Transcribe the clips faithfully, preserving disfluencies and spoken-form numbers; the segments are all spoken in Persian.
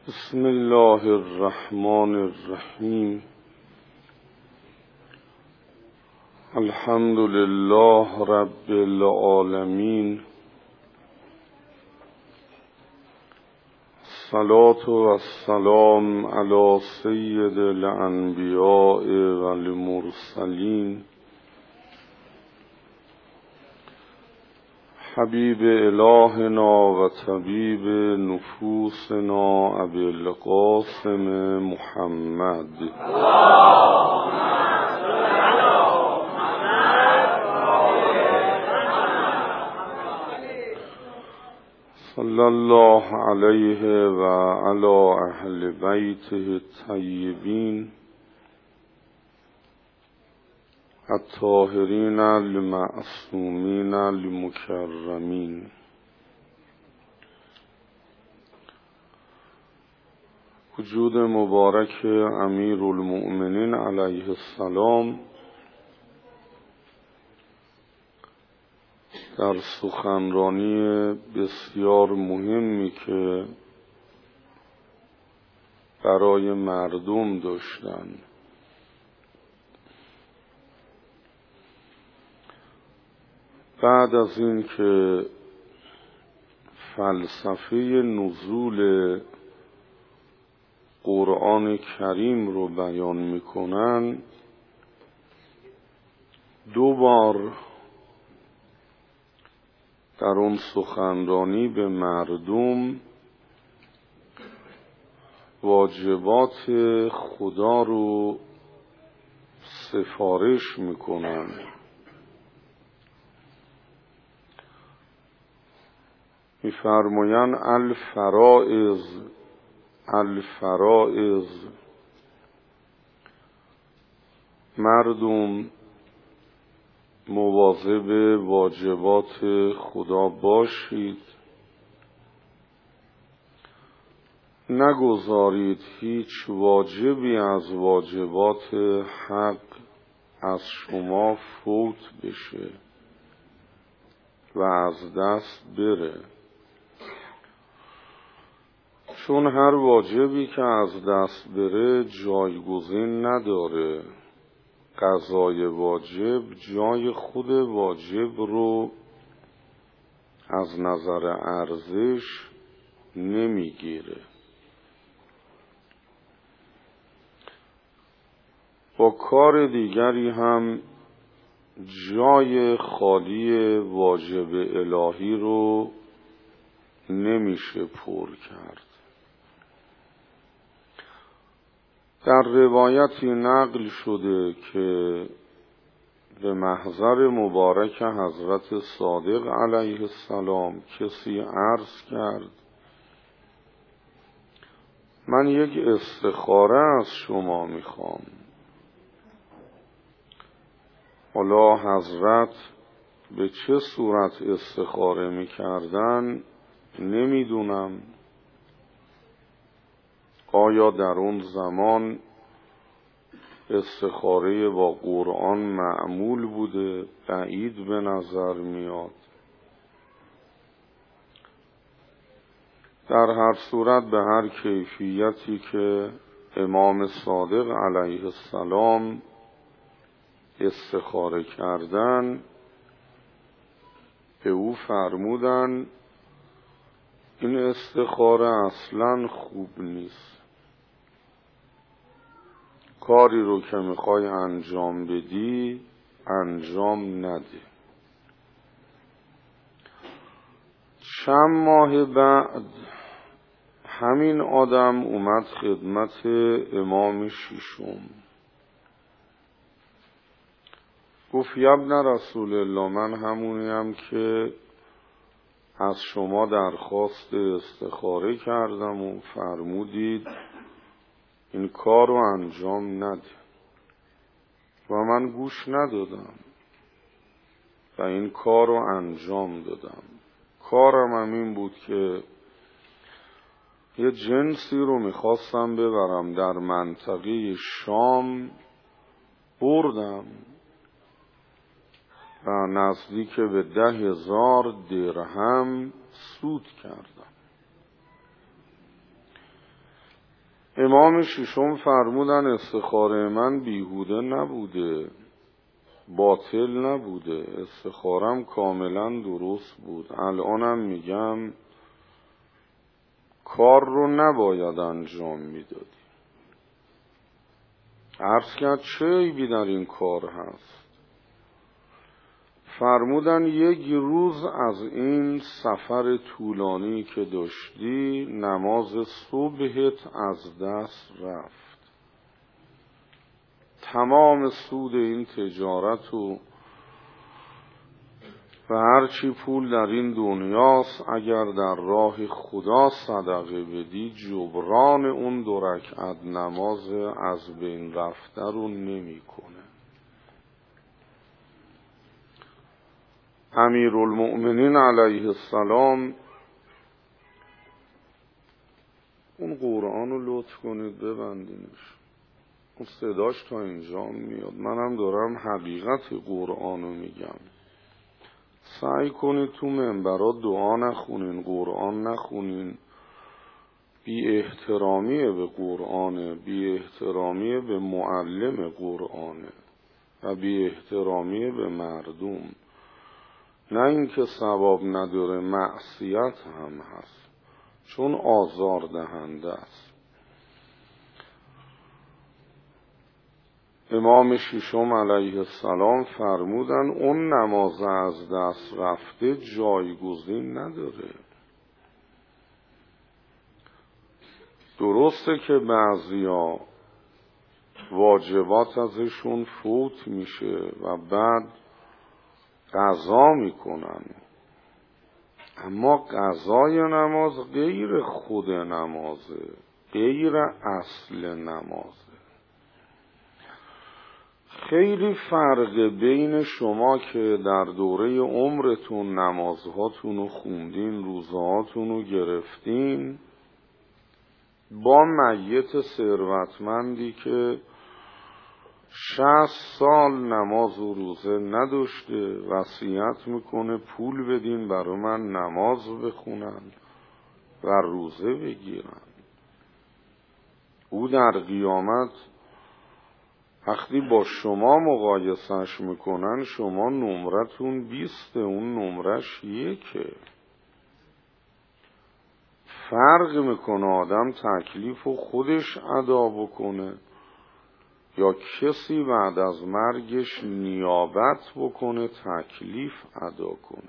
بسم الله الرحمن الرحیم. الحمد لله رب العالمین. الصلاة والسلام علی سید الانبیاء والمرسلین حبیب الهنا و طبیب نفوسنا ابی القاسم محمد صلی الله علیه و علی اهل بیته الطیبین الطاهرین المعصومین المکرمین. وجود مبارک امیر المؤمنین علیه السلام در سخنرانی بسیار مهمی که برای مردم داشتند بعد از این که فلسفه نزول قرآن کریم رو بیان میکنن، دو بار در اون سخنرانی به مردم واجبات خدا رو سفارش میکنن. می‌فرمایند الفرائض الفرائض، مردم مواظب واجبات خدا باشید، نگذارید هیچ واجبی از واجبات حق از شما فوت بشه و از دست بره، چون هر واجبی که از دست بره جایگزین نداره. قضای واجب جای خود واجب رو از نظر ارزش نمیگیره. با کار دیگری هم جای خالی واجب الهی رو نمیشه پر کرد. در روایتی نقل شده که به محضر مبارک حضرت صادق علیه السلام کسی عرض کرد من یک استخاره از شما میخوام. حالا حضرت به چه صورت استخاره میکردن نمیدونم. آیا در اون زمان استخاره با قرآن معمول بوده؟ بعید به نظر میاد. در هر صورت به هر کیفیتی که امام صادق علیه السلام استخاره کردن، به او فرمودن این استخاره اصلاً خوب نیست. کاری رو که میخوای انجام بدی انجام نده. چند ماه بعد همین آدم اومد خدمت امام ششم، گفت ابن رسول الله، من همونیم که از شما درخواست استخاره کردم و فرمودید این کار رو انجام نده و من گوش ندادم و این کار رو انجام دادم. کارم هم این بود که یه جنسی رو میخواستم ببرم در منطقه شام، بردم و نزدیک به ده هزار درهم سود کردم. امام ششم فرمودن استخاره من بیهوده نبوده، باطل نبوده، استخارم کاملا درست بود. الانم میگم کار رو نباید انجام میدادی. عرض کرد چه عیبی در این کار هست؟ فرمودن یک روز از این سفر طولانی که داشتی نماز صبحت از دست رفت. تمام سود این تجارت و و هرچی پول در این دنیاست اگر در راه خدا صدقه بدی جبران اون دو رکعت نماز از بین رفته رو نمی کنه. امیرالمؤمنین علیه السلام، اون قرآن رو لطف کنید ببندینش، اون صداش تا اینجا میاد، منم دارم حقیقت قرآن رو میگم. سعی کنید تو منبرا دعا نخونین، قرآن نخونین. بی احترامیه به قرآنه، بی احترامیه به معلم قرآنه و بی احترامیه به مردم. نه اینکه ثواب نداره، معصیت هم هست، چون آزار دهنده است. امام ششم علیه السلام فرمودن اون نماز از دست رفته جایگزین نداره. درسته که بعضیا واجبات ازشون فوت میشه و بعد قضا میکنن، اما قضای نماز غیر خود نمازه، غیر اصل نمازه. خیلی فرق بین شما که در دوره عمرتون نمازهاتون رو خوندین، روزهاتون رو گرفتین، با میت ثروتمندی که شصت سال نماز و روزه نداشته وصیت میکنه پول بدین برای من نماز بخونن و روزه بگیرن. او در قیامت وقتی با شما مقایسش میکنن شما نمرتون بیسته، اون نمرش یکه. فرق میکنه آدم تکلیف و خودش ادا بکنه یا کسی بعد از مرگش نیابت بکنه تکلیف ادا کنه.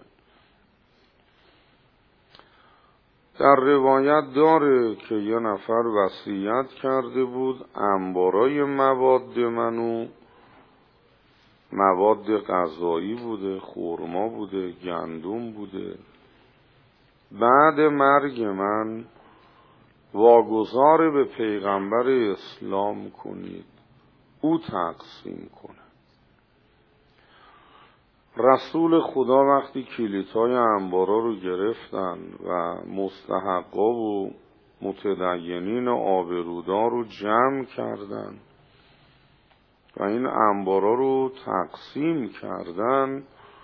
در روایت داره که یه نفر وصیت کرده بود انبارای مواد منو، مواد غذایی بوده، خرما بوده، گندم بوده، بعد مرگ من واگذار به پیغمبر اسلام کنید او تقسیم کنه. رسول خدا وقتی کلیدهای انبارا رو گرفتن و مستحقا و متدینین آبرودار رو جمع کردن و این انبارا رو تقسیم کردن،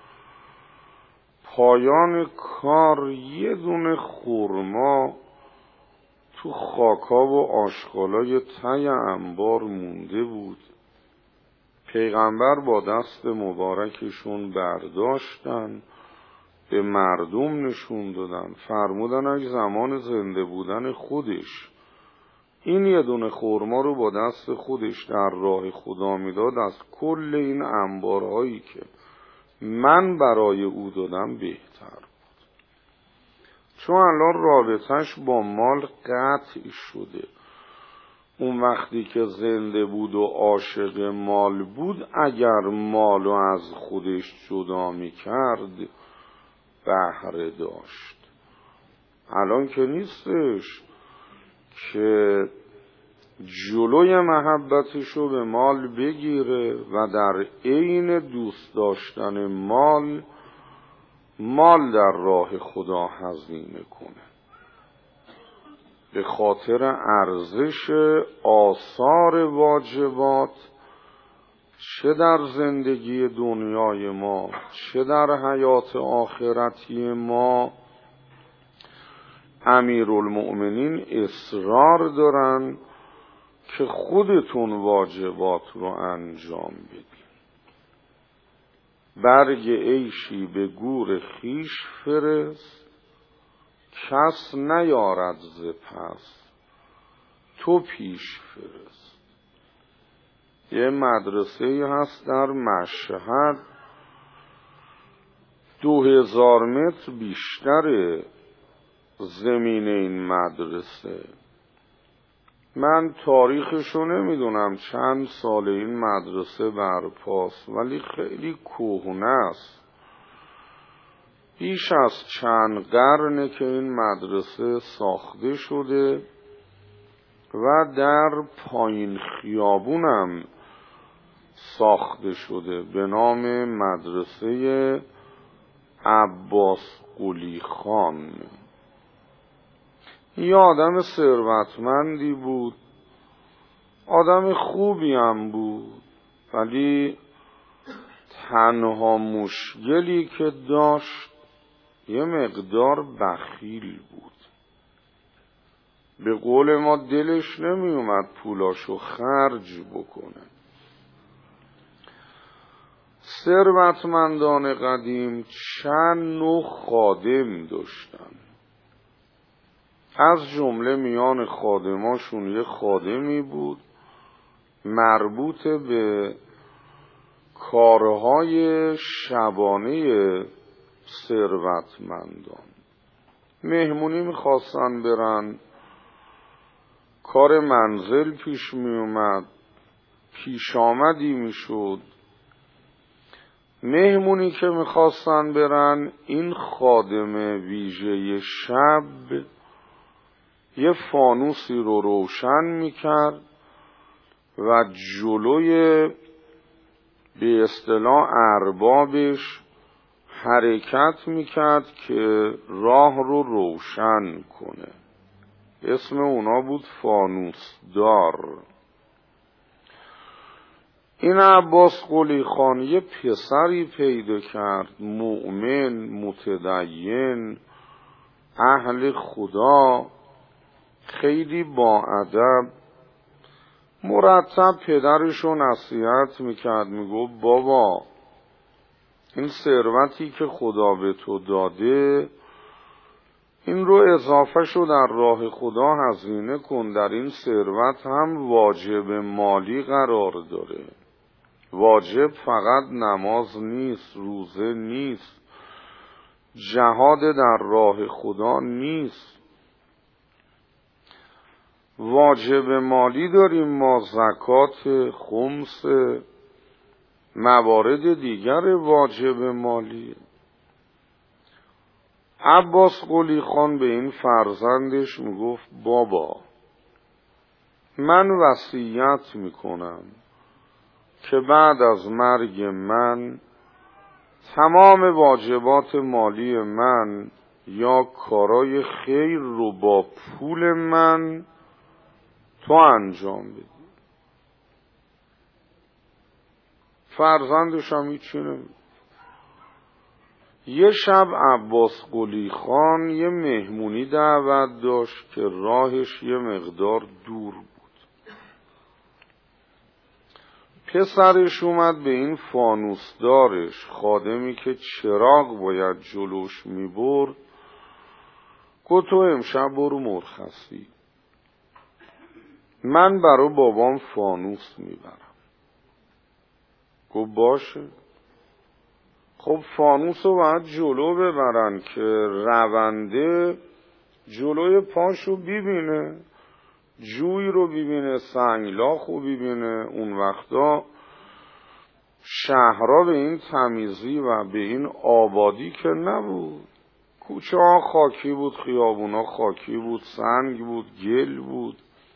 پایان کار یه دونه خرما تو خاکا و آشغالای ته انبار مونده بود. پیغمبر با دست مبارکشون برداشتن به مردم نشون دادن، فرمودن اگه زمان زنده بودن خودش این یه دونه خرما رو با دست خودش در راه خدا میداد از کل این انبارهایی که من برای او دادم بهتر بود. چون الان رابطش با مال قطع شده. اون وقتی که زنده بود و عاشق مال بود اگر مالو از خودش جدا میکرد بهره داشت. الان که نیستش که جلوی محبتشو به مال بگیره و در عین دوست داشتن مال مال در راه خدا هزینه کنه. به خاطر ارزش آثار واجبات چه در زندگی دنیای ما چه در حیات آخرتی ما امیرالمؤمنین اصرار دارن که خودتون واجبات رو انجام بدید. برگ عیشی به گور خیش فرست، کس نیارد ز پس تو پیش فرست. یه مدرسه هست در مشهد، دو هزار متر بیشتر زمین این مدرسه. من تاریخشو نمیدونم چند سال این مدرسه برپاست، ولی خیلی کهنه است. بیش از چند قرنه که این مدرسه ساخته شده و در پایین خیابونم ساخته شده به نام مدرسه عباس قلی خان. یه آدم ثروتمندی بود، آدم خوبی هم بود، ولی تنها مشکلی که داشت یه مقدار بخیل بود. به قول ما دلش نمی اومد پولاشو خرج بکنه. ثروتمندان قدیم چند نوع خادم داشتن. از جمله میان خادماشون یه خادمی بود مربوط به کارهای شبانه ثروتمندان. مهمونی میخواستن برن، کار منزل پیش میومد، پیش آمدی میشد. مهمونی که میخواستن برن، این خادم ویژه شب یه فانوسی رو روشن میکرد و جلوی به اصطلاح اربابش حرکت میکرد که راه رو روشن کنه. اسم اونا بود فانوس دار. این عباس قلی خان یه پسری پیدا کرد، مؤمن، متدین، اهل خدا، خیلی با ادب. مرتب پدرشو نصیحت میکرد، میگو بابا این ثروتی که خدا به تو داده، این رو اضافه شو در راه خدا هزینه کن. در این ثروت هم واجب مالی قرار داره. واجب فقط نماز نیست، روزه نیست، جهاد در راه خدا نیست. واجب مالی داریم ما، زکات، خمس، موارد دیگر واجب مالی. عباس قلی خان به این فرزندش میگفت بابا من وصیت میکنم که بعد از مرگ من تمام واجبات مالی من یا کارای خیر رو با پول من تو انجام بدی. فرزندش هم هیچی نمید. یه شب عباس قلی خان یه مهمونی دعوت داشت که راهش یه مقدار دور بود. پسرش اومد به این فانوس دارش، خادمی که چراغ باید جلوش میبرد، گفت تو امشب برو مرخصی، من برا بابام فانوس میبرم. گفت باشه. خب فانوس رو باید جلو ببرن که رونده جلوی پاشو ببینه، جوی رو ببینه، سنگلاخ رو ببینه. اون وقتا شهرها به این تمیزی و به این آبادی که نبود. کوچه ها خاکی بود، خیابونا خاکی بود، سنگ بود، گل بود.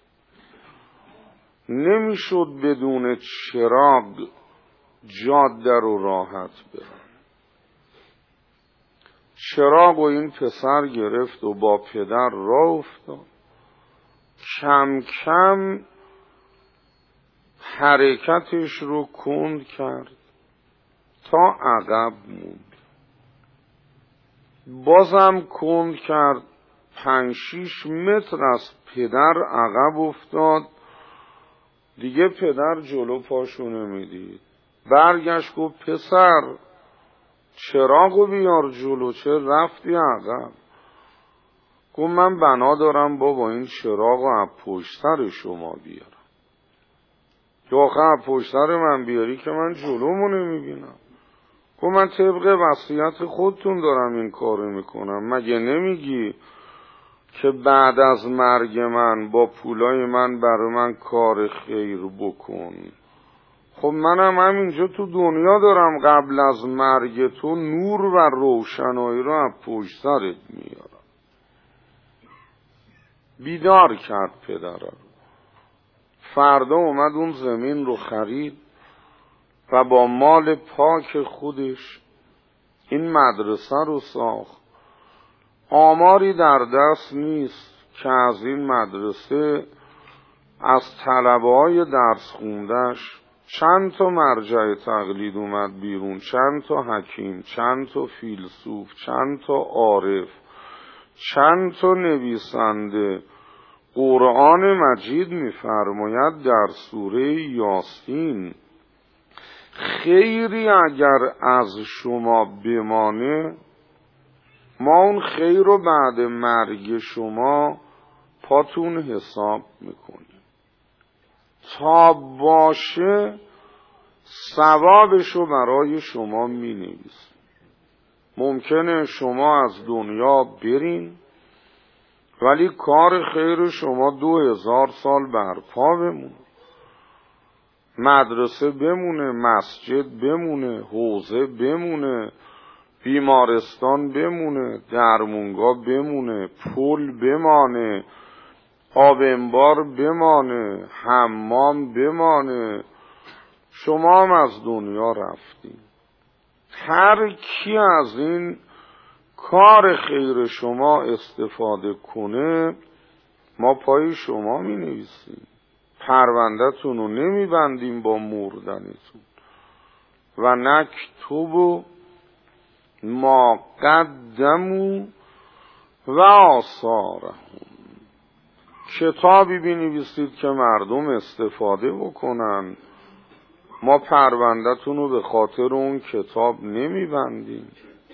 نمیشد بدون چراغ جاده رو راحت برن. چراغ و این پسر گرفت و با پدر راه افتاد. کم کم حرکتش رو کند کرد تا عقب موند. بازم کند کرد، پنج شیش متر از پدر عقب افتاد دیگه پدر جلو پاشو نمیدید. برگشت گفت پسر چراغو بیار جلو، چه رفتی عقب؟ گفت من بنا دارم بابا این چراغو از پشت سر شما بیارم. که آخه از پشت سر من بیاری که من جلومو نمیبینم. گفت من طبق وصیت خودتون دارم این کارو میکنم. مگه نمیگی که بعد از مرگ من با پولای من برای من کار خیر بکن؟ خب منم همینجا تو دنیا دارم قبل از مرگ تو نور و روشنایی رو از پشت سرت میارم. بیدار کرد پدر رو. فردا اومد اون زمین رو خرید و با مال پاک خودش این مدرسه رو ساخت. آماری در دست نیست که از این مدرسه از طلبه‌های درس خوندش چند تا مرجع تقلید اومد بیرون، چند تا حکیم، چند تا فیلسوف، چند تا عارف، چند تا نویسنده. قرآن مجید می‌فرماید در سوره یاسین خیری اگر از شما بمانه ما اون خیر رو بعد مرگ شما پاتون حساب میکنیم. تا باشه ثوابشو برای شما می نویسیم. ممکنه شما از دنیا برین ولی کار خیر شما دو هزار سال برپا بمونه، مدرسه بمونه، مسجد بمونه، حوزه بمونه، بیمارستان بمونه، درمونگاه بمونه، پل بمانه، آب انبار بمانه، حمام بمانه. شما هم از دنیا رفتیم. هر کی از این کار خیر شما استفاده کنه ما پای شما می نویسیم. پرونده‌تون رو نمی بندیم با مردنتون. و نکتب ما قدموا و آثارهم. کتابی بنویسید که مردم استفاده بکنن. ما پرونده‌تون رو به خاطر اون کتاب نمیبندیم.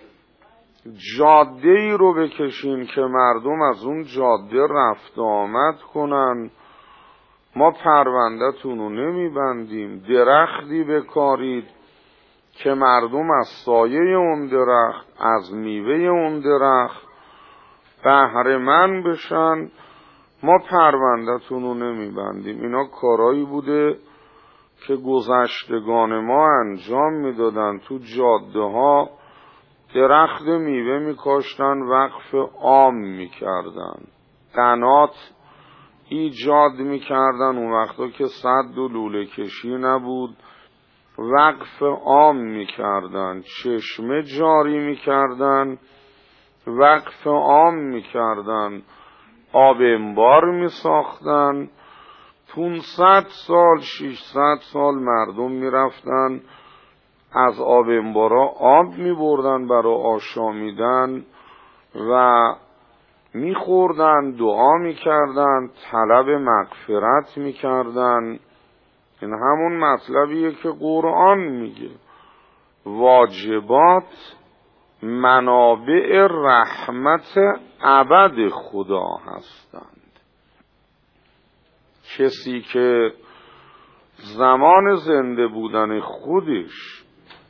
جاده ای رو بکشین که مردم از اون جاده رفت آمد کنن. ما پرونده‌تون رو نمیبندیم. درختی بکارید که مردم از سایه اون درخت، از میوه اون درخت بهره مند بشن. ما پرونده‌تون رو نمیبندیم. اینا کارایی بوده که گذشتگان ما انجام میدادن. تو جاده ها درخت میوه میکاشتن، وقف عام میکردن، قنات ایجاد میکردن. اون وقتا که سد و لوله کشی نبود، وقف عام میکردن، چشمه جاری میکردن، وقف عام میکردن، آب انبار میساختن. پونصد سال ششصد سال مردم میرفتن از آب انبارا آب میبردن برای آشامیدن و میخوردن، دعا میکردن، طلب مغفرت میکردن. این همون مطلبیه که قرآن میگه واجبات منابع رحمت ابد خدا هستند. کسی که زمان زنده بودن خودش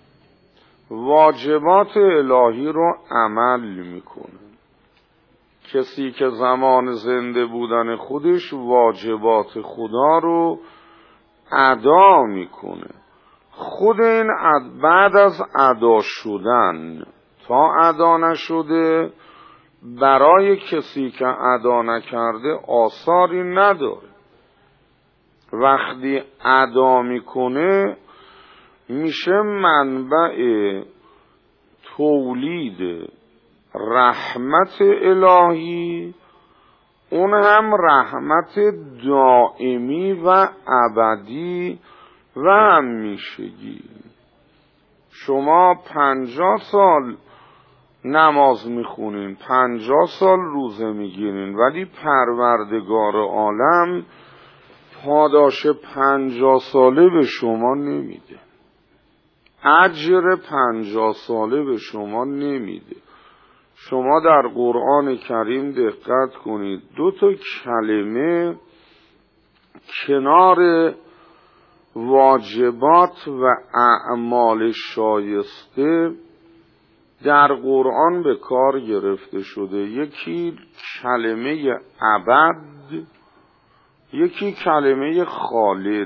واجبات الهی رو عمل میکنه، کسی که زمان زنده بودن خودش واجبات خدا رو ادا میکنه، خود این بعد از ادا شدن تا ادا نشده برای کسی که ادا نکرده آثاری نداره. وقتی ادا میکنه میشه منبع تولید رحمت الهی، اون هم رحمت دائمی و ابدی و همیشگی. شما پنجاه سال نماز میخونین، پنجاه سال روزه میگیرین، ولی پروردگار عالم پاداش پنجاه ساله به شما نمیده، اجر پنجاه ساله به شما نمیده. شما در قرآن کریم دقت کنید، دو تا کلمه کنار واجبات و اعمال شایسته در قرآن به کار گرفته شده. یکی کلمه ابد، یکی کلمه خالد.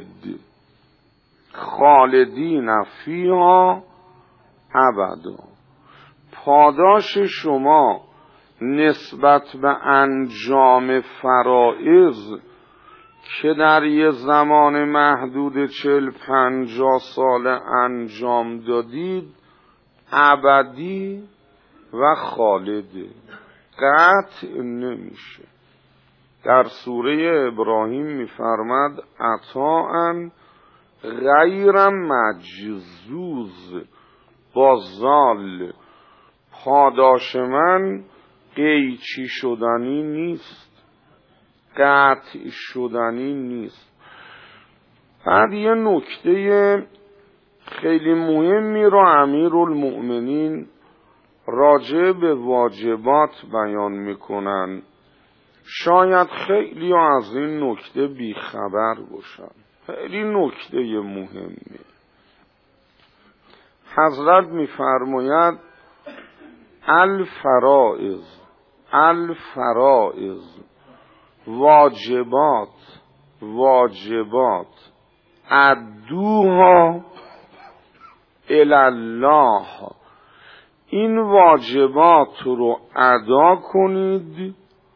خالدین فیها ابدا. پاداش شما نسبت به انجام فرائض که در یه زمان محدود چل پنجاه سال انجام دادید ابدی و خالده، قطع نمیشه. در سوره ابراهیم میفرماد عطاءً غیر مجزوز، با زال، پاداش من قیچی شدنی نیست، قطع شدنی نیست. بعد یه نکته خیلی مهمی رو امیرالمؤمنین راجع به واجبات بیان میکنن. شاید خیلی از این نکته بیخبر باشن، خیلی نکته مهمه. حضرت میفرماید الفرائض الفرائض واجبات واجبات ادوها الالله، این واجبات رو ادا کنید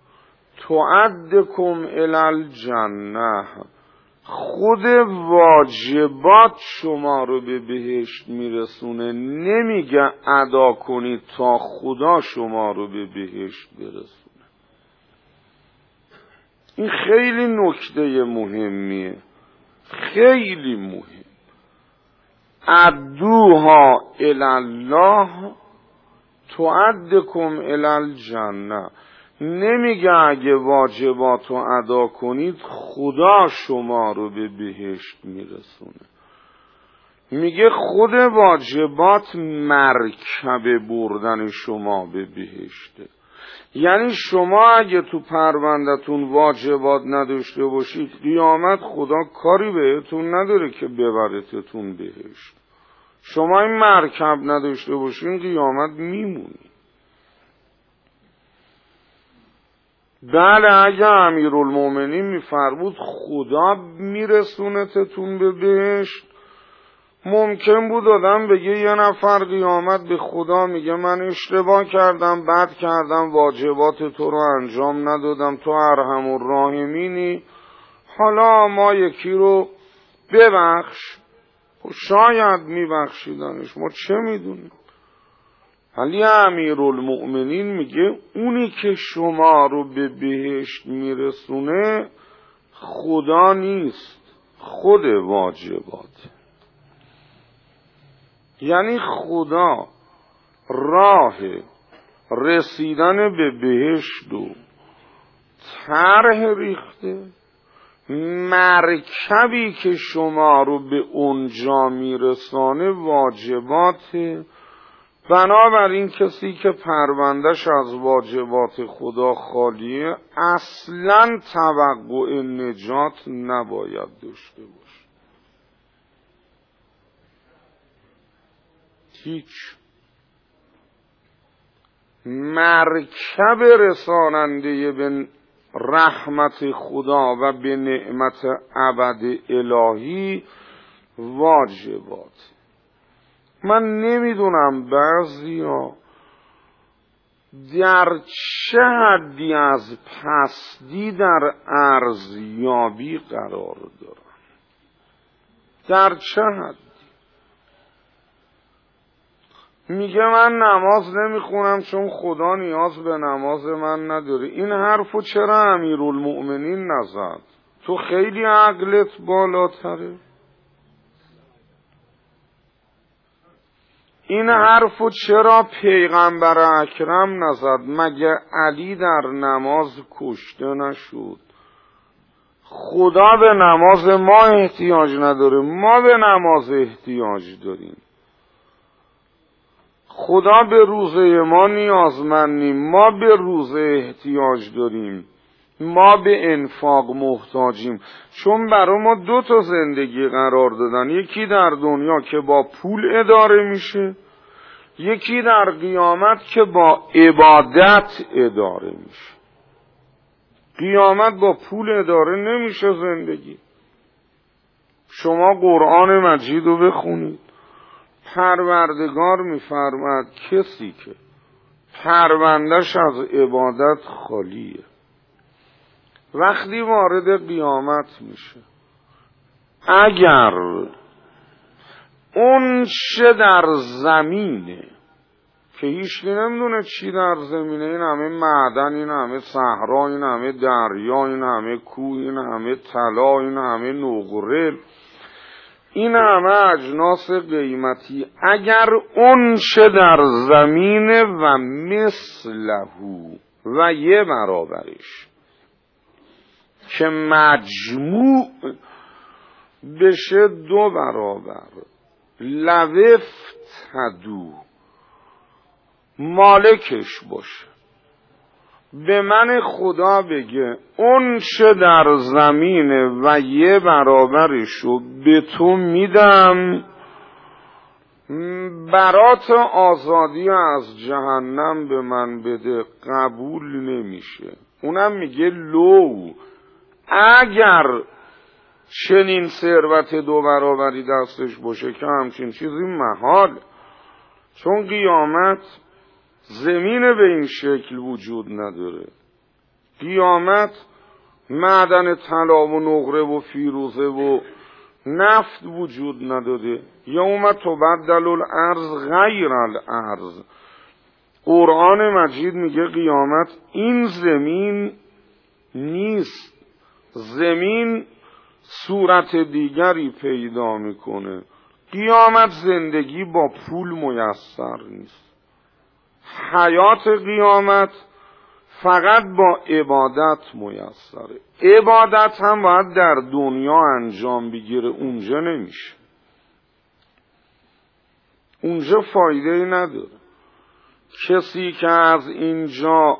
تعدکم الالجنه، خود واجبات شما رو به بهشت میرسونه. نمیگه ادا کنید تا خدا شما رو به بهشت برسونه. این خیلی نکته مهمیه، خیلی مهم. ادوها الالله تعدکم الالجنه. نمیگه اگه واجبات رو ادا کنید خدا شما رو به بهشت میرسونه. میگه خود واجبات مرکب بردن شما به بهشته. یعنی شما اگه تو پرونده‌تون واجبات نداشته باشید قیامت خدا کاری بهتون نداره که ببرتتون بهشت. شما این مرکب نداشته باشین قیامت میمونید. بله اگه امیرالمؤمنین میفرمود خدا میرسونتتون به بهشت، ممکن بود آدم بگه یه نفر قیامت به خدا میگه من اشتباه کردم، بد کردم، واجبات تو رو انجام ندادم، تو ارحم الراحمینی، حالا ما یکی رو ببخش. شاید میبخشیدنش، ما چه میدونیم. ولی امیرالمؤمنین میگه اونی که شما رو به بهشت میرسونه خدا نیست، خود واجبات. یعنی خدا راه رسیدن به بهشت و طرح ریخته، مرکبی که شما رو به اونجا میرسانه واجباته. بنابراین کسی که پروندهش از واجبات خدا خالیه اصلاً توقع نجات نباید داشته باشه. هیچ. مرکب رساننده به رحمت خدا و به نعمت ابد الهی واجبات. من نمیدونم بعضیا در چه حدی از پستی در ارزیابی قرار دارن، در چه حدی. میگه من نماز نمیخونم چون خدا نیاز به نماز من نداره. این حرفو چرا امیرالمؤمنین نزد؟ تو خیلی عقلت بالاتره. این حرفو چرا پیغمبر اکرم نزد؟ مگه علی در نماز کشته نشد؟ خدا به نماز ما احتیاج نداره، ما به نماز احتیاج داریم. خدا به روزه ما نیازمندیم، ما به روزه احتیاج داریم، ما به انفاق محتاجیم. چون برای ما دو تا زندگی قرار دادن، یکی در دنیا که با پول اداره میشه، یکی در قیامت که با عبادت اداره میشه. قیامت با پول اداره نمیشه زندگی. شما قرآن مجید رو بخونید، پروردگار میفرماد کسی که پروندهش از عبادت خالیه، وقتی وارد قیامت میشه، اگر اون چه در زمینه که هیچ نمیدونه چی در زمینه، این همه معدن، این همه صحرا، این همه دریا، این همه کوه، این همه طلا، این همه نقره، این همه اجناس قیمتی، اگر اون چه در زمینه و مثلهو و یه برابرش که مجموع بشه دو برابر، لوفتدو مالکش باشه، به من خدا بگه اون چه در زمینه و یه برابرشو به تو میدم، برات آزادی از جهنم به من بده، قبول نمیشه. اونم میگه لو، اگر چنین ثروت دو برابری دستش باشه که همچین چیزی محال، چون قیامت زمین به این شکل وجود نداره. قیامت معدن طلا و نقره و فیروزه و نفت وجود نداره. یوم تبدل الارض غیر الارض. قرآن مجید میگه قیامت این زمین نیست، زمین صورت دیگری پیدا میکنه. قیامت زندگی با پول میسر نیست. حیات قیامت فقط با عبادت میسره. عبادت هم باید در دنیا انجام بگیره، اونجا نمیشه، اونجا فایده ای نداره. کسی که از اینجا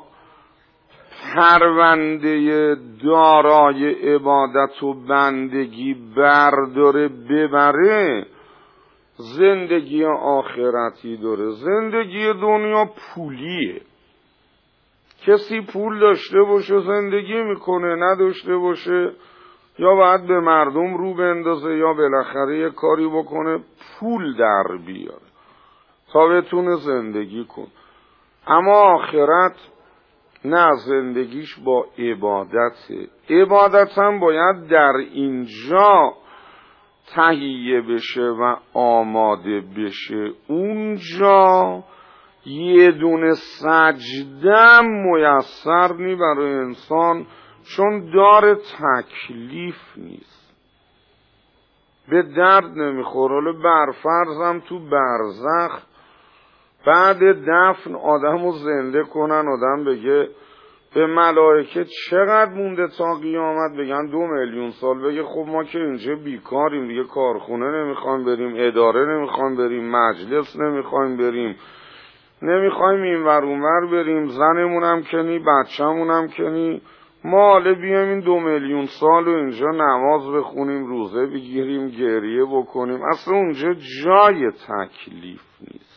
پرونده دارای عبادت و بندگی برداره ببره، زندگی آخرتی داره. زندگی دنیا پولیه. کسی پول داشته باشه زندگی میکنه، نداشته باشه یا باید به مردم رو بندازه یا بالاخره یه کاری بکنه پول در بیاره تا بتونه زندگی کنه. اما آخرت نه، زندگیش با عبادته. عبادت هم باید در اینجا تهیه بشه و آماده بشه. اونجا یه دونه سجدم میسر نی برای انسان، چون دار تکلیف نیست، به درد نمیخوره. حالا برفرضم تو برزخ بعد دفن آدم رو زنده کنن، آدم بگه به ملائکه چقدر مونده تا قیامت، بگن دو میلیون سال، بگه خب ما که اینجا بیکاریم دیگه، کارخونه نمیخوایم بریم، اداره نمیخوایم بریم، مجلس نمیخوایم بریم، نمیخوایم این ور اون ور بریم، زنمونم کنی، بچه‌مونم کنی، ما حالا بیایم این دو میلیون سال و اینجا نماز بخونیم، روزه بگیریم، گریه بکنیم. اصلا اونجا جای تکلیف نیست.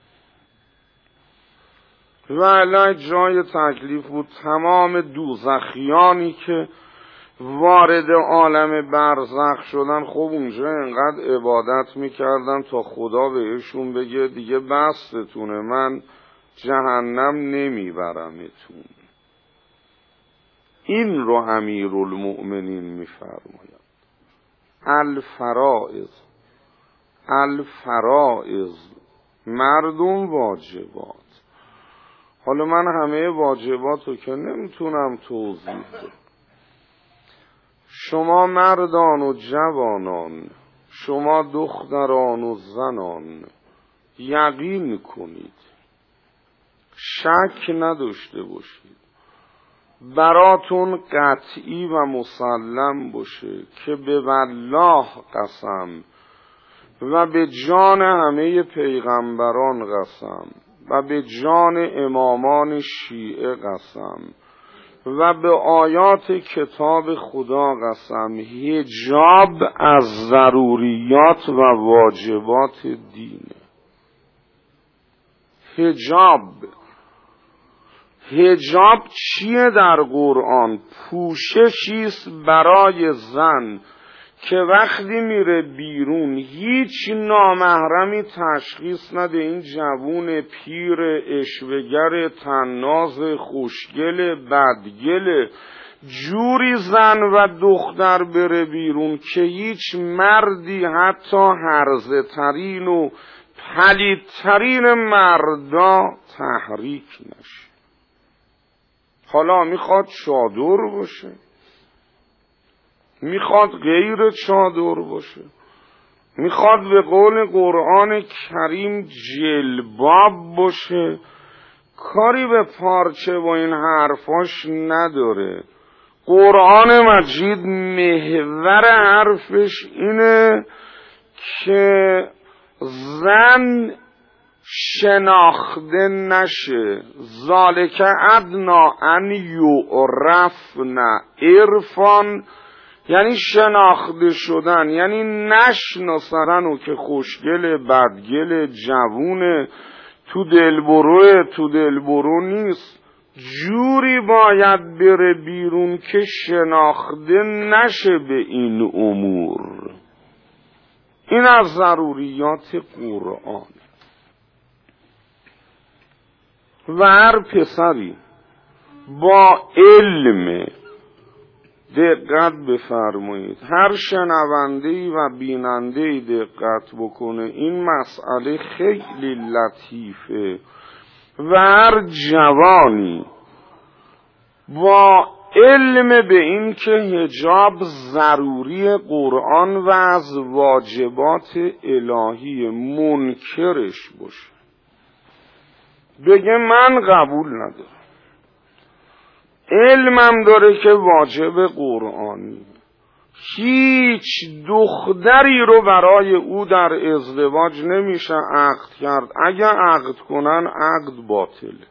ولی جای تکلیف بود. تمام دوزخیانی که وارد عالم برزخ شدن، خب اونجا انقدر عبادت میکردن تا خدا بهشون بگه دیگه بستتونه، من جهنم نمیبرمتون. این رو امیرالمؤمنین میفرماید. الفرائض الفرائض مردم واجبات. حالا من همه واجبات رو که نمیتونم توضیح بدم. شما مردان و جوانان، شما دختران و زنان یقین کنید، شک نداشته باشید، براتون قطعی و مسلم باشه که به والله قسم و به جان همه پیغمبران قسم و به جان امامان شیعه قسم و به آیات کتاب خدا قسم، حجاب از ضروریات و واجبات دینه. حجاب حجاب چیه در قرآن؟ پوششیست برای زن که وقتی میره بیرون هیچ نامحرمی تشخیص نده این جوون پیر اشوهگر طناز خوشگل بدگل، جوری زن و دختر بره بیرون که هیچ مردی حتی هرزه ترین و پلیدترین مردا تحریک نشه. حالا میخواد چادر باشه، میخواد غیر چادر باشه، میخواد به قول قرآن کریم جلباب باشه، کاری به پارچه و این حرفاش نداره. قرآن مجید محور حرفش اینه که زن شناخته نشه. ذالک ادنا ان یعرفن، عرفان یعنی شناخته شدن، یعنی نشناسن و که خوشگل بدگل جوونه تو دلبروه تو دلبرو نیست، جوری باید بره بیرون که شناخته نشه به این امور. این از ضروریات قرآن. و هر پسری با علم، دقت بفرمایید، هر شنونده‌ای و بیننده‌ای دقت بکنه، این مسئله خیلی لطیفه. و هر جوانی با علم به این که حجاب ضروری قرآن و از واجبات الهی منکرش باشه، بگه من قبول ندارم، علمم داره که واجب قرآنی، هیچ دختری رو برای او در ازدواج نمیشه عقد کرد، اگه عقد کنن عقد باطله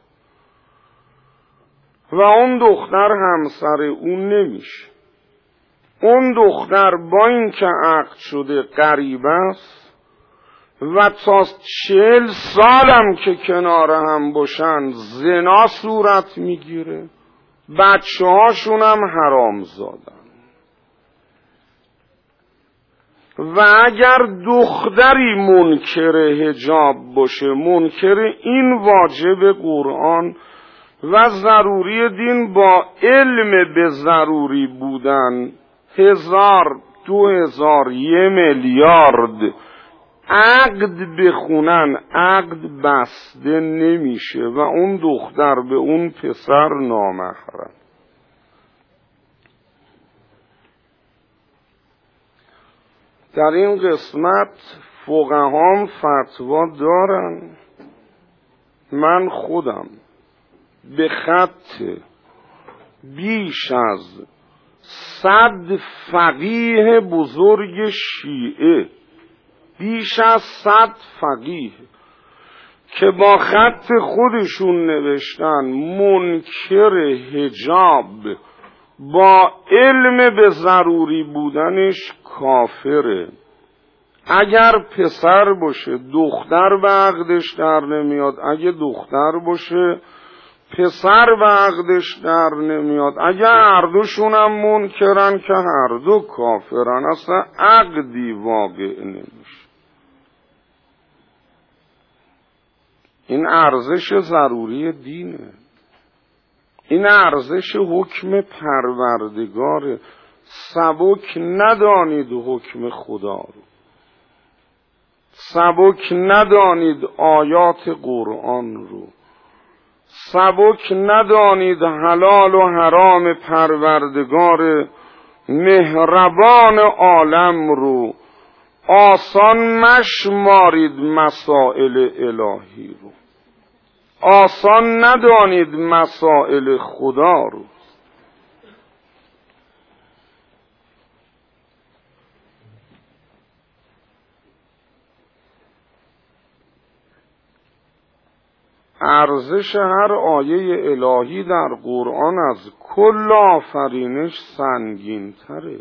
و اون دختر همسر او نمیشه. اون دختر با این که عقد شده غریبه است و تا چهل سالم که کنار هم باشن زنا صورت میگیره، بچه هاشون هم حرام زادن. و اگر دختری منکر حجاب باشه، منکر این واجب قرآن و ضروری دین با علم به ضروری بودن، هزار دو هزار یه میلیارد عقد بخونن، عقد بسته نمیشه و اون دختر به اون پسر نامحرم. در این قسمت فقهام فتوا دارن. من خودم به خط بیش از صد فقیه بزرگ شیعه، بیش از صد فقیه که با خط خودشون نوشتن منکر حجاب با علم به ضروری بودنش کافره. اگر پسر باشه دختر به عقدش در نمیاد، اگه دختر باشه پسر به عقدش در نمیاد، اگه هر دوشون هم منکرن که هر دو کافرن، اصلا عقدی واقع نمیشه. این ارزش ضروری دینه، این ارزش حکم پروردگاره. سبک ندانید حکم خدا رو، سبک ندانید آیات قرآن رو، سبک ندانید حلال و حرام پروردگار مهربان عالم رو، آسان مشمارید مسائل الهی رو، آسان ندانید مسائل خدا رو. ارزش هر آیه الهی در قرآن از کل آفرینش سنگین تره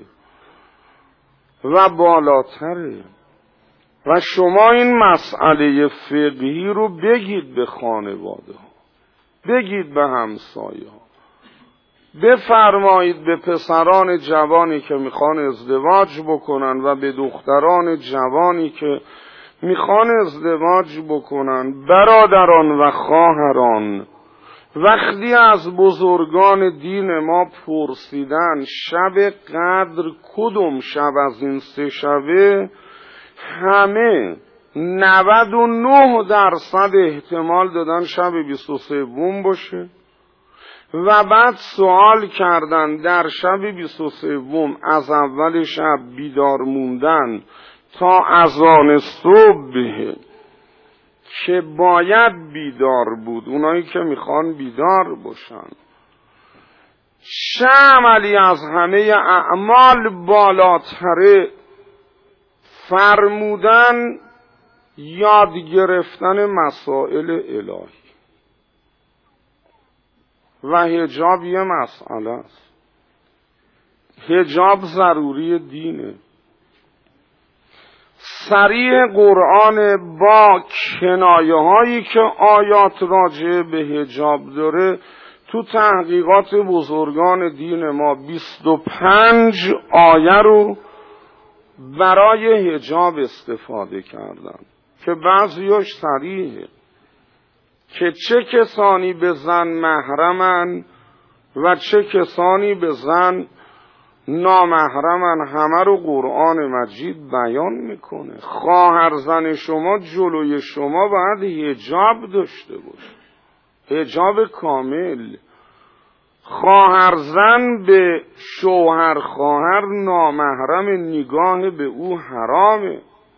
و بالاتره. و شما این مسئله فقهی رو بگید به خانواده ها، بگید به همسایه ها، بفرمایید به پسران جوانی که میخوان ازدواج بکنن و به دختران جوانی که میخوان ازدواج بکنن، برادران و خواهران، وقتی از بزرگان دین ما پرسیدن شب قدر کدوم شب از این سه شبه، همه نود و نه درصد احتمال دادن شب بیست و سوم باشه و بعد سوال کردن در شب بیست و سوم از اول شب بیدار موندن تا اذان صبح که باید بیدار بود، اونایی که میخوان بیدار باشن، چه عملی از همه اعمال بالاتره؟ فرمودن یاد گرفتن مسائل الهی و حجاب یه مسئله است. حجاب ضروری دینه. صریح قرآن با کنایه هایی که آیات راجع به حجاب داره، تو تحقیقات بزرگان دین ما بیست و پنج آیه رو برای حجاب استفاده کردن که بعضیاش صریحه که چه کسانی به زن محرمن و چه کسانی به زن نامحرمن، همه رو قرآن مجید بیان میکنه. خواهر زن شما جلوی شما باید حجاب داشته باشه، حجاب کامل. خواهر زن به شوهر خواهر نامحرم، نگاه به او حرامه.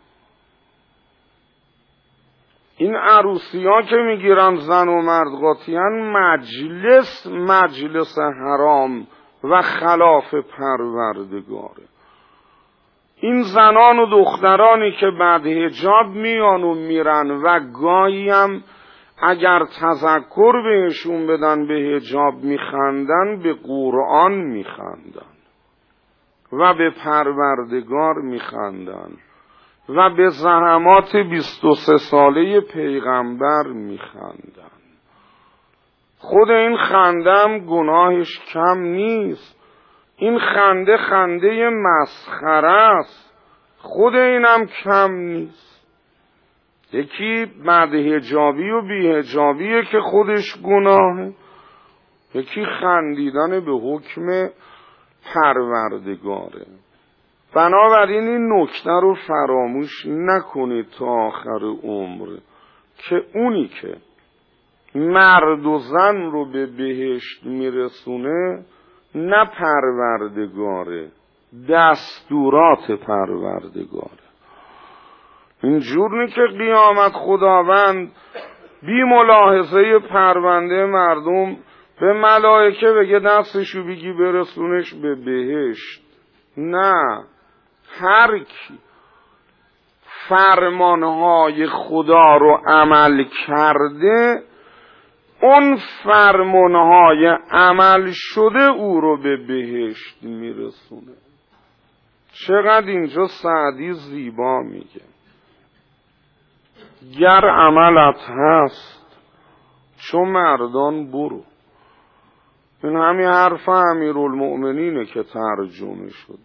این عروسی ها که میگیرن زن و مرد قاطیان، مجلس مجلس حرام و خلاف پروردگاره. این زنان و دخترانی که بعد حجاب میان و میرن و گاهی هم اگر تذکر بهشون بدن به حجاب میخندن، به قرآن میخندن و به پروردگار میخندن و به زحمات بیست و سه ساله پیغمبر میخندن. خود این خندم گناهش کم نیست. این خنده خنده مسخره است، خود اینم کم نیست. یکی بعد حجابی و بی حجابیه که خودش گناهه، یکی خندیدن به حکم پروردگاره. بنابراین این نکته رو فراموش نکنید تا آخر عمر که اونی که مرد و زن رو به بهشت میرسونه نه پروردگاره، دستورات پروردگاره. اینجور نی که قیامت خداوند بی ملاحظه پرونده مردم به ملائکه بگه دستشو بگی برسونش به بهشت. نه، هر کی فرمانهای خدا رو عمل کرده، اون فرمانهای عمل شده او رو به بهشت میرسونه. چقدر اینجا سعدی زیبا میگه، گر عملت هست چو مردان برو. این همین حرف امیرالمؤمنینه که ترجمه شد.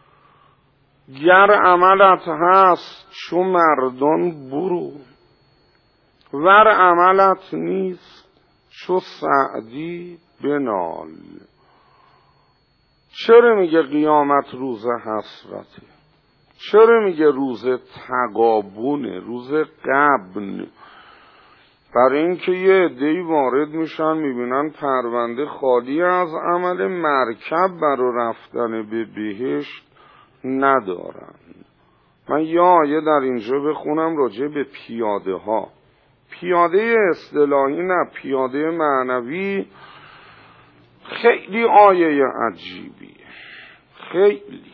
گر عملت هست چو مردان برو، ور عملت نیست چو سعدی بنال. چرا میگه قیامت روز حسرته؟ چرا میگه روز تغابنه، روز غبن؟ برای اینکه یه عده‌ای وارد میشن میبینن پرونده خالی از عمل، مرکب برای رفتن به بهشت ندارن. من یه آیه در اینجا بخونم راجع به پیاده ها، پیاده اصطلاحی نه، پیاده معنوی. خیلی آیه عجیبیه، خیلی.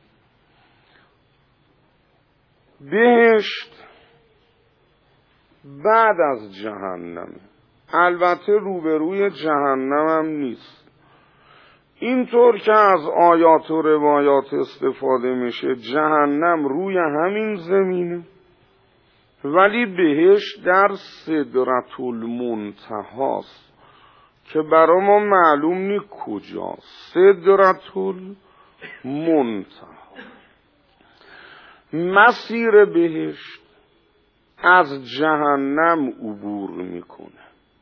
بهشت بعد از جهنم، البته روبروی جهنم هم نیست. اینطور که از آیات و روایات استفاده میشه جهنم روی همین زمینه، ولی بهشت در سدرة المنتهاست که برای ما معلوم نی کجاست. سدرة المنتها، مسیر بهشت از جهنم عبور میکنه.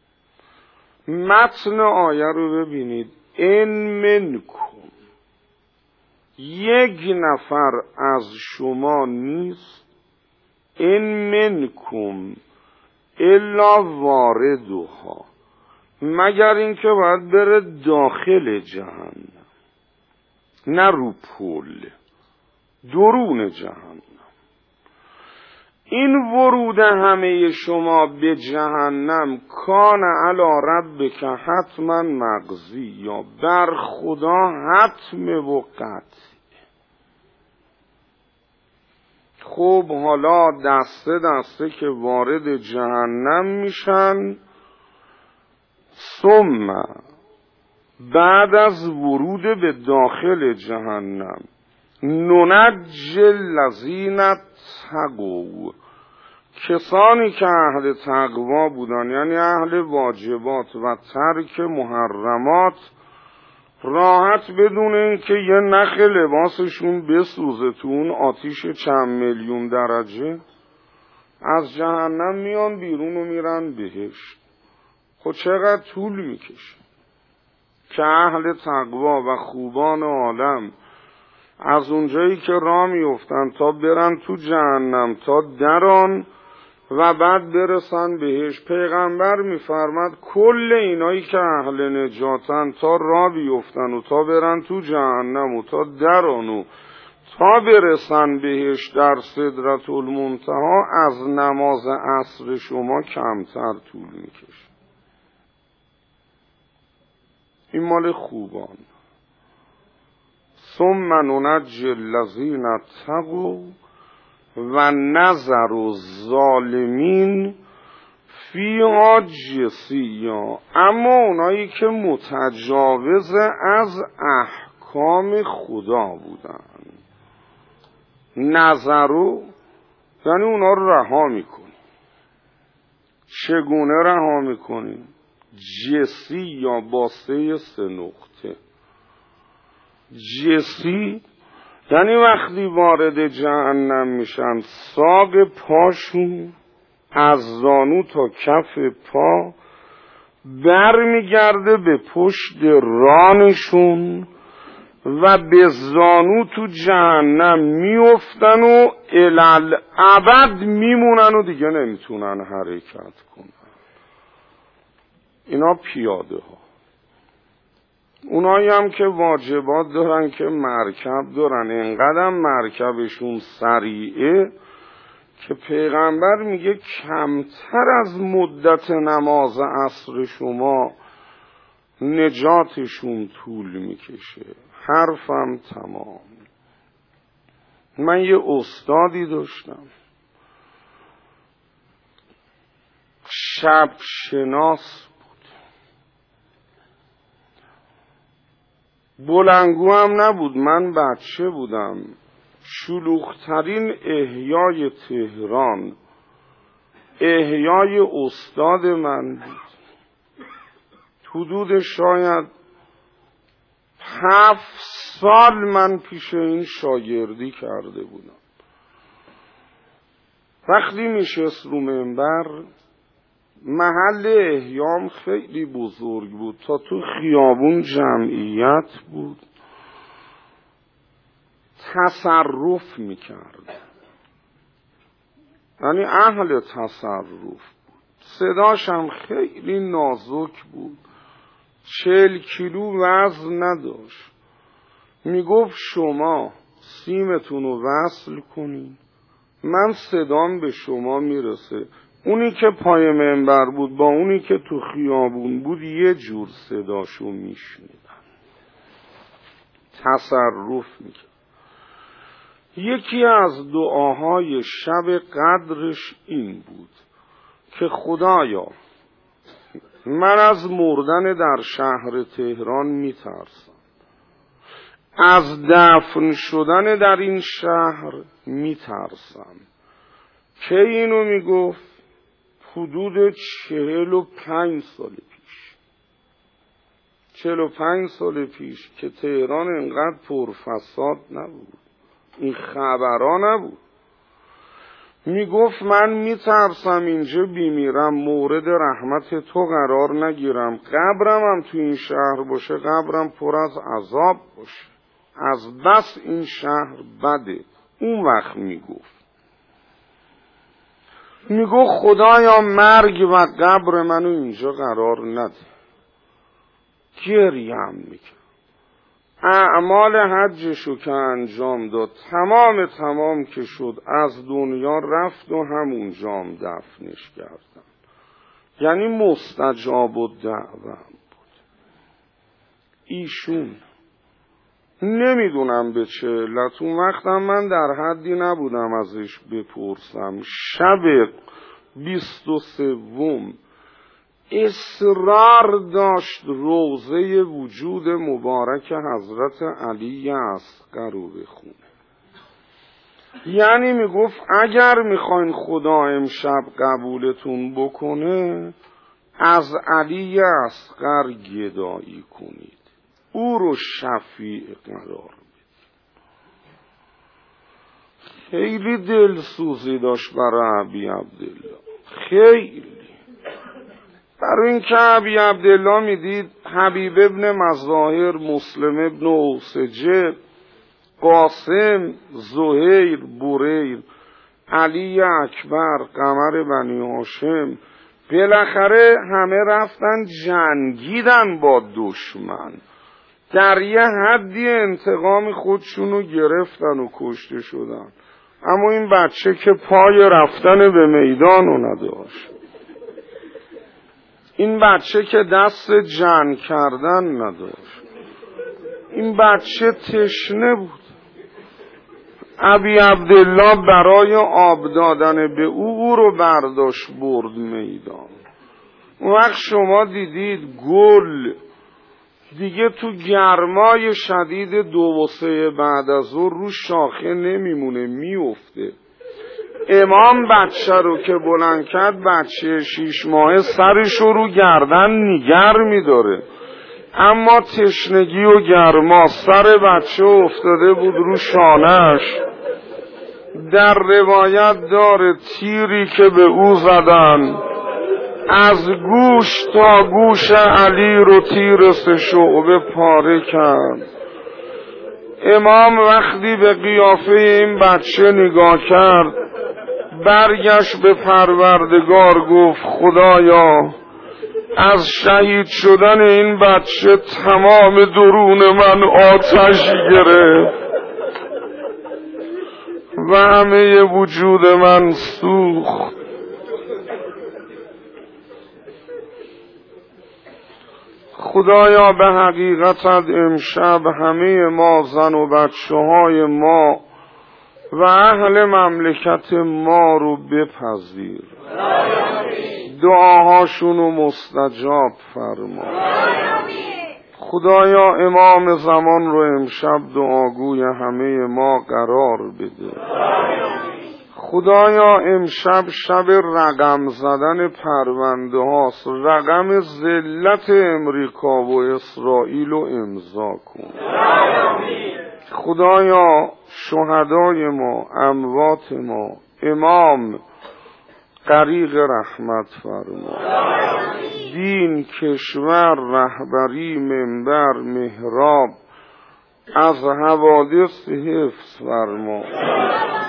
متن آیه رو ببینید، ان منکم، یک نفر از شما نیست، ان منکم الا واردها، مگر اینکه باید بره داخل جهنم، نه رو پل، درون جهنم. این ورود همه شما به جهنم کان علی ربک حتما مقضی، یا بر خدا حتم و قطع. خب حالا دسته دسته که وارد جهنم میشن، ثم بعد از ورود به داخل جهنم ننجی الذین اتقوا، کسانی که اهل تقوا بودن یعنی اهل واجبات و ترک محرمات، راحت بدون اینکه یه نخ لباسشون بسوزه تو اون آتیش چند میلیون درجه، از جهنم میان بیرون و میرن بهشت. خب چقدر طول میکشه که اهل تقوا و خوبان عالم از اونجایی که راه میفتن تا برن تو جهنم، تا دران و بعد برسن بهش. پیغمبر میفرماد کل اینایی که اهل نجاتن تا راه بیفتن و تا برن تو جهنم و تا دران و تا برسن بهش در سدرة المنتها، از نماز عصر شما کمتر طول میکشه. این مال خوبان. ثم ننجی الذین اتقوا و نذر الظالمین فیها جثیا، اما اونایی که متجاوز از احکام خدا بودن، نظرو یعنی اونا رو رها میکنی. چگونه رها میکنی؟ جسی یا با سه سه نقطه. جسی یعنی وقتی وارد جهنم میشن ساق پاشون از زانو تا کف پا برمیگرده به پشت رانشون و به زانو تو جهنم میفتن و الالعبد میمونن و دیگه نمیتونن حرکت کنن. اینا پیاده ها. اونایی هم که واجبات دارن که مرکب دارن، اینقدر مرکبشون سریعه که پیغمبر میگه کمتر از مدت نماز عصر شما نجاتشون طول میکشه. حرفم تمام. من یه استادی داشتم، شب شناس بود، بلنگو هم نبود، من بچه بودم. شلوغترین احیای تهران احیای استاد من بود. حدود شاید هفت سال من پیش این شاگردی کرده بودم. وقتی میشست رو منبر، محل احیام خیلی بزرگ بود، تا تو خیابون جمعیت بود، تصرف میکرد، یعنی اهل تصرف بود. صداش هم خیلی نازک بود، چهل کیلو وزن نداشت. میگفت شما سیمتون رو وصل کنین، من صدام به شما میرسه. اونی که پای منبر بود با اونی که تو خیابون بود یه جور صداشو میشنیدن. تصرف میکرد. یکی از دعاهای شب قدرش این بود که خدایا من از مردن در شهر تهران میترسم، از دفن شدن در این شهر میترسم. که اینو میگفت؟ حدود چهل و پنج سال پیش. چهل و پنج سال پیش که تهران اینقدر پرفساد نبود، این خبرها نبود. میگفت من میترسم اینجا بیمیرم مورد رحمت تو قرار نگیرم، قبرم هم تو این شهر باشه قبرم پر از عذاب باشه، از بس این شهر بده. اون وقت میگفت میگفت خدایا مرگ و قبر منو اینجا قرار نده. گریم میکن. اعمال حجشو که انجام داد تمام تمام که شد از دنیا رفت و همون جام دفنش کردن. یعنی مستجاب الدعوه بود. ایشون نمیدونم به چه علت اون وقتم من در حدی نبودم ازش بپرسم. شب بیست و سوم اصرار داشت روضه وجود مبارک حضرت علی اصغر رو بخونه. یعنی میگفت اگر میخواین خدا امشب قبولتون بکنه از علی اصغر گدایی کنید، او رو شفیع قرار بدید. خیلی دلسوزی داشت برای ابی عبدالله، خیلی. برای این که ابی عبدالله میدید حبیب ابن مظاهر، مسلم ابن اوسجه، قاسم، زهیر، بریر، علی اکبر، قمر بنی هاشم، بالاخره همه رفتن جنگیدن با دشمن، در یه حدی انتقام خودشونو گرفتن و کشته شدن. اما این بچه که پای رفتن به میدانو نداشت، این بچه که دست جنگ کردن نداشت، این بچه تشنه بود. ابی عبدالله برای آب دادن به او او رو برداشت برد میدان. اون وقت شما دیدید گل دیگه تو گرمای شدید دو و سه بعد از ظهر رو شاخه نمیمونه، میفته. امام بچه رو که بلند کرد، بچه شیش ماهه سرش رو گردن نیگر میداره، اما تشنگی و گرما سر بچه افتاده بود رو شانش. در روایت داره تیری که به او زدن از گوش تا گوش علی رو تیر سه شعبه پاره کرد. امام وقتی به قیافه این بچه نگاه کرد برگشت به پروردگار گفت خدایا از شهید شدن این بچه تمام درون من آتش گرفت و همه وجود من سوخت. خدایا به حقیقتت امشب همه ما زن و بچه های ما و اهل مملکت ما رو بپذیر، دعاهاشونو مستجاب فرما. خدایا امام زمان رو امشب دعاگوی همه ما قرار بده. خدایا امشب شب رقم زدن پرونده هاست، رقم ذلت امریکا و اسرائیل رو امضا کن. خدایا شهدای ما، اموات ما، امام غریق رحمت فرما. دین، کشور، رهبری، منبر، محراب از حوادث حفظ فرما.